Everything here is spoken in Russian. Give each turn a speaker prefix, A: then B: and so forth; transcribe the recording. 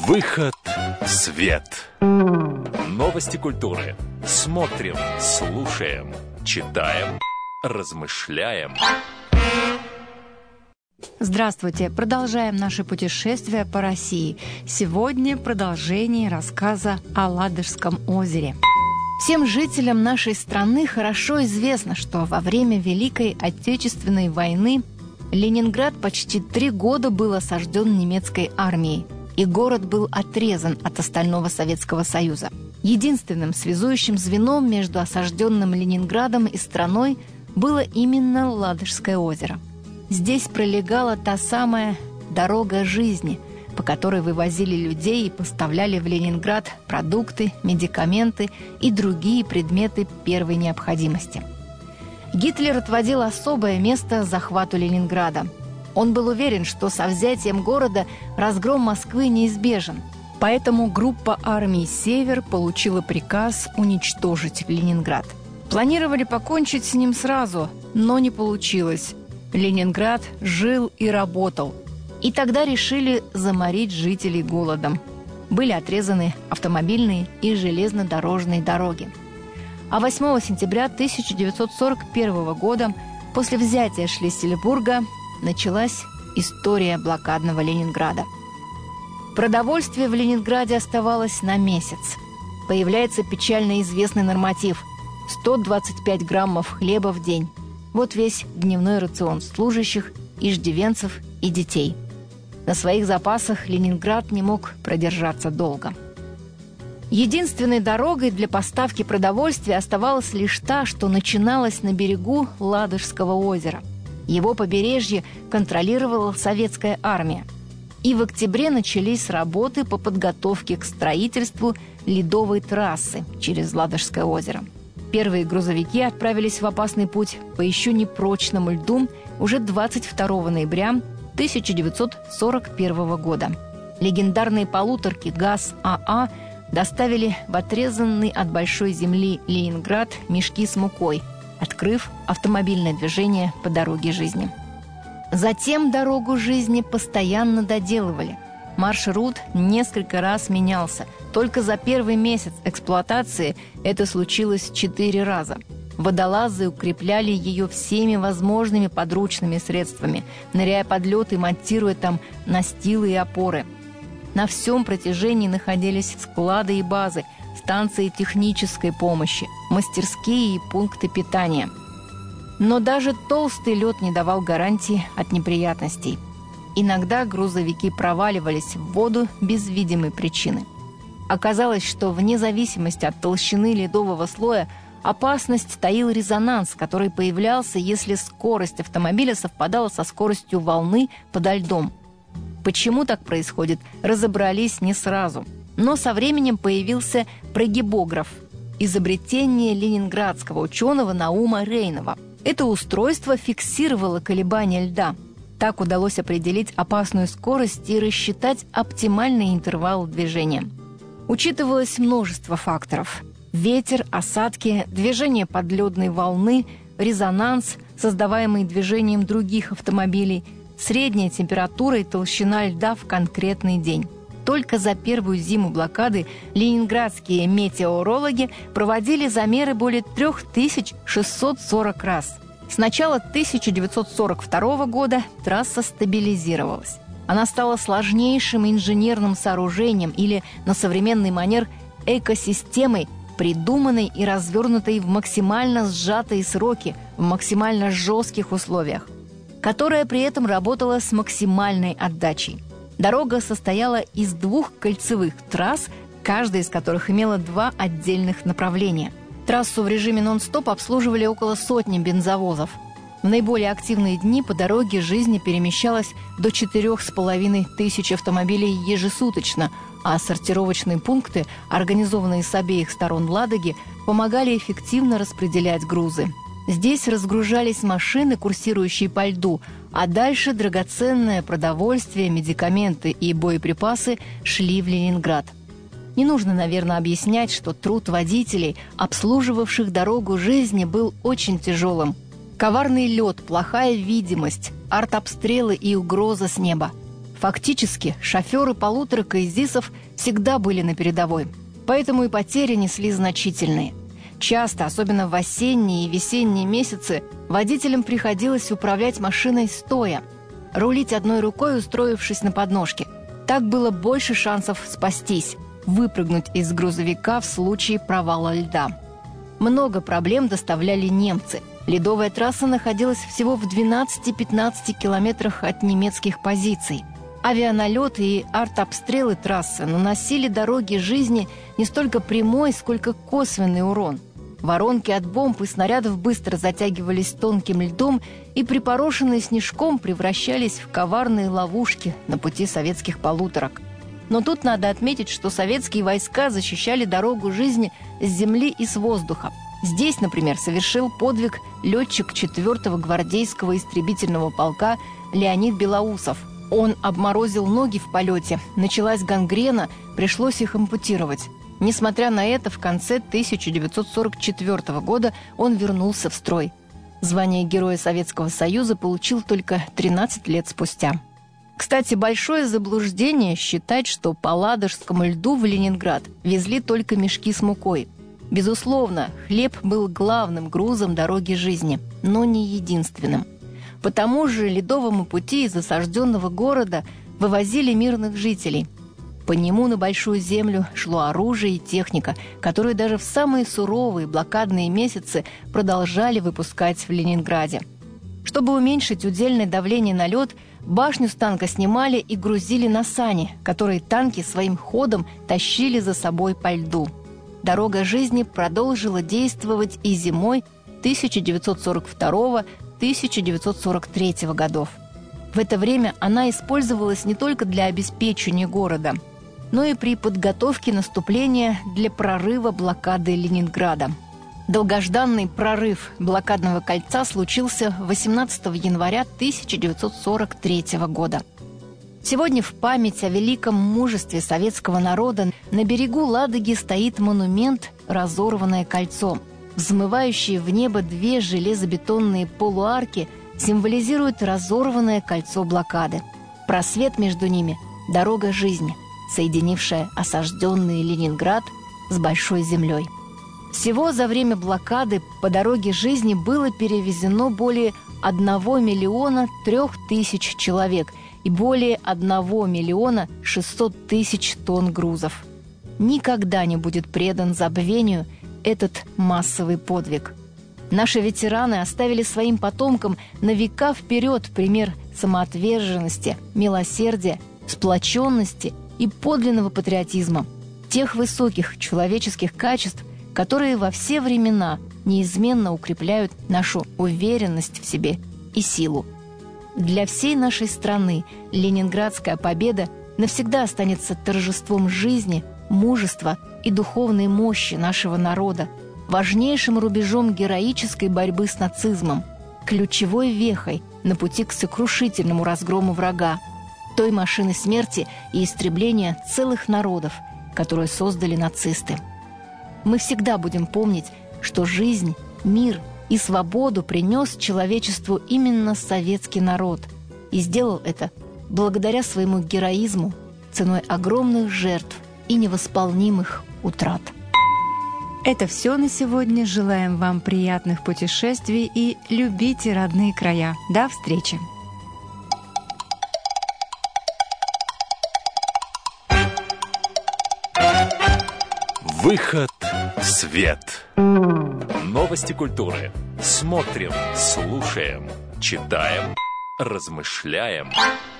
A: Выход в свет. Новости культуры. Смотрим, слушаем, читаем, размышляем.
B: Здравствуйте! Продолжаем наше путешествие по России. Сегодня продолжение рассказа о Ладожском озере. Всем жителям нашей страны хорошо известно, что во время Великой Отечественной войны Ленинград почти 3 года был осажден немецкой армией, и город был отрезан от остального Советского Союза. Единственным связующим звеном между осажденным Ленинградом и страной было именно Ладожское озеро. Здесь пролегала та самая дорога жизни, по которой вывозили людей и поставляли в Ленинград продукты, медикаменты и другие предметы первой необходимости. Гитлер отводил особое место захвату Ленинграда. Он был уверен, что со взятием города разгром Москвы неизбежен. Поэтому группа армий «Север» получила приказ уничтожить Ленинград. Планировали покончить с ним сразу, но не получилось. Ленинград жил и работал. И тогда решили заморить жителей голодом. Были отрезаны автомобильные и железнодорожные дороги. А 8 сентября 1941 года, после взятия Шлиссельбурга, началась история блокадного Ленинграда. Продовольствие в Ленинграде оставалось на месяц. Появляется печально известный норматив – 125 граммов хлеба в день. Вот весь дневной рацион служащих, иждивенцев и детей. На своих запасах Ленинград не мог продержаться долго. Единственной дорогой для поставки продовольствия оставалась лишь та, что начиналась на берегу Ладожского озера. Его побережье контролировала советская армия. И в октябре начались работы по подготовке к строительству ледовой трассы через Ладожское озеро. Первые грузовики отправились в опасный путь по еще непрочному льду уже 22 ноября 1941 года. Легендарные полуторки ГАЗ-АА доставили в отрезанный от большой земли Ленинград мешки с мукой, открыв автомобильное движение по дороге жизни. Затем дорогу жизни постоянно доделывали. Маршрут несколько раз менялся. Только за первый месяц эксплуатации это случилось 4 раза. Водолазы укрепляли ее всеми возможными подручными средствами, ныряя под лед и монтируя там настилы и опоры. На всем протяжении находились склады и базы, станции технической помощи, мастерские и пункты питания. Но даже толстый лед не давал гарантии от неприятностей. Иногда грузовики проваливались в воду без видимой причины. Оказалось, что вне зависимости от толщины ледового слоя опасность таил резонанс, который появлялся, если скорость автомобиля совпадала со скоростью волны подо льдом. Почему так происходит, разобрались не сразу. Но со временем появился прогибограф – изобретение ленинградского ученого Наума Рейнова. Это устройство фиксировало колебания льда. Так удалось определить опасную скорость и рассчитать оптимальный интервал движения. Учитывалось множество факторов – ветер, осадки, движение подледной волны, резонанс, создаваемый движением других автомобилей, средняя температура и толщина льда в конкретный день. Только за первую зиму блокады ленинградские метеорологи проводили замеры более 3640 раз. С начала 1942 года трасса стабилизировалась. Она стала сложнейшим инженерным сооружением или, на современный манер, экосистемой, придуманной и развернутой в максимально сжатые сроки, в максимально жестких условиях, которая при этом работала с максимальной отдачей. Дорога состояла из 2 кольцевых трасс, каждая из которых имела 2 отдельных направления. Трассу в режиме нон-стоп обслуживали около 100 бензовозов. В наиболее активные дни по дороге жизни перемещалось до 4500 автомобилей ежесуточно, а сортировочные пункты, организованные с обеих сторон Ладоги, помогали эффективно распределять грузы. Здесь разгружались машины, курсирующие по льду, а дальше драгоценное продовольствие, медикаменты и боеприпасы шли в Ленинград. Не нужно, наверное, объяснять, что труд водителей, обслуживавших дорогу жизни, был очень тяжелым. Коварный лед, плохая видимость, артобстрелы и угроза с неба. Фактически, шоферы полуторок и ЗИСов всегда были на передовой, поэтому и потери несли значительные. Часто, особенно в осенние и весенние месяцы, водителям приходилось управлять машиной стоя, рулить одной рукой, устроившись на подножке. Так было больше шансов спастись, выпрыгнуть из грузовика в случае провала льда. Много проблем доставляли немцы. Ледовая трасса находилась всего в 12-15 километрах от немецких позиций. Авианалеты и артобстрелы трассы наносили дороге жизни не столько прямой, сколько косвенный урон. Воронки от бомб и снарядов быстро затягивались тонким льдом и, припорошенные снежком, превращались в коварные ловушки на пути советских полуторок. Но тут надо отметить, что советские войска защищали дорогу жизни с земли и с воздуха. Здесь, например, совершил подвиг летчик 4-го гвардейского истребительного полка Леонид Белоусов. Он обморозил ноги в полете, началась гангрена, пришлось их ампутировать. Несмотря на это, в конце 1944 года он вернулся в строй. Звание Героя Советского Союза получил только 13 лет спустя. Кстати, большое заблуждение считать, что по Ладожскому льду в Ленинград везли только мешки с мукой. Безусловно, хлеб был главным грузом дороги жизни, но не единственным. По тому же ледовому пути из осажденного города вывозили мирных жителей. По нему на Большую Землю шло оружие и техника, которые даже в самые суровые блокадные месяцы продолжали выпускать в Ленинграде. Чтобы уменьшить удельное давление на лед, башню с танка снимали и грузили на сани, которые танки своим ходом тащили за собой по льду. Дорога жизни продолжила действовать и зимой 1942-1943 годов. В это время она использовалась не только для обеспечения города, но и при подготовке наступления для прорыва блокады Ленинграда. Долгожданный прорыв блокадного кольца случился 18 января 1943 года. Сегодня в память о великом мужестве советского народа на берегу Ладоги стоит монумент «Разорванное кольцо». Взмывающие в небо две железобетонные полуарки символизируют разорванное кольцо блокады. Просвет между ними – дорога жизни, соединившая осажденный Ленинград с Большой Землей. Всего за время блокады по дороге жизни было перевезено более 1 миллиона 3 тысяч человек и более 1 миллиона 600 тысяч тонн грузов. Никогда не будет предан забвению этот массовый подвиг. Наши ветераны оставили своим потомкам на века вперед пример самоотверженности, милосердия, сплоченности и подлинного патриотизма, тех высоких человеческих качеств, которые во все времена неизменно укрепляют нашу уверенность в себе и силу. Для всей нашей страны Ленинградская победа навсегда останется торжеством жизни, мужества и духовной мощи нашего народа, важнейшим рубежом героической борьбы с нацизмом, ключевой вехой на пути к сокрушительному разгрому врага, той машины смерти и истребления целых народов, которую создали нацисты. Мы всегда будем помнить, что жизнь, мир и свободу принес человечеству именно советский народ. И сделал это благодаря своему героизму, ценой огромных жертв и невосполнимых утрат.
C: Это все на сегодня. Желаем вам приятных путешествий и любите родные края. До встречи!
A: Выход в свет. Новости культуры. Смотрим, слушаем, читаем, размышляем.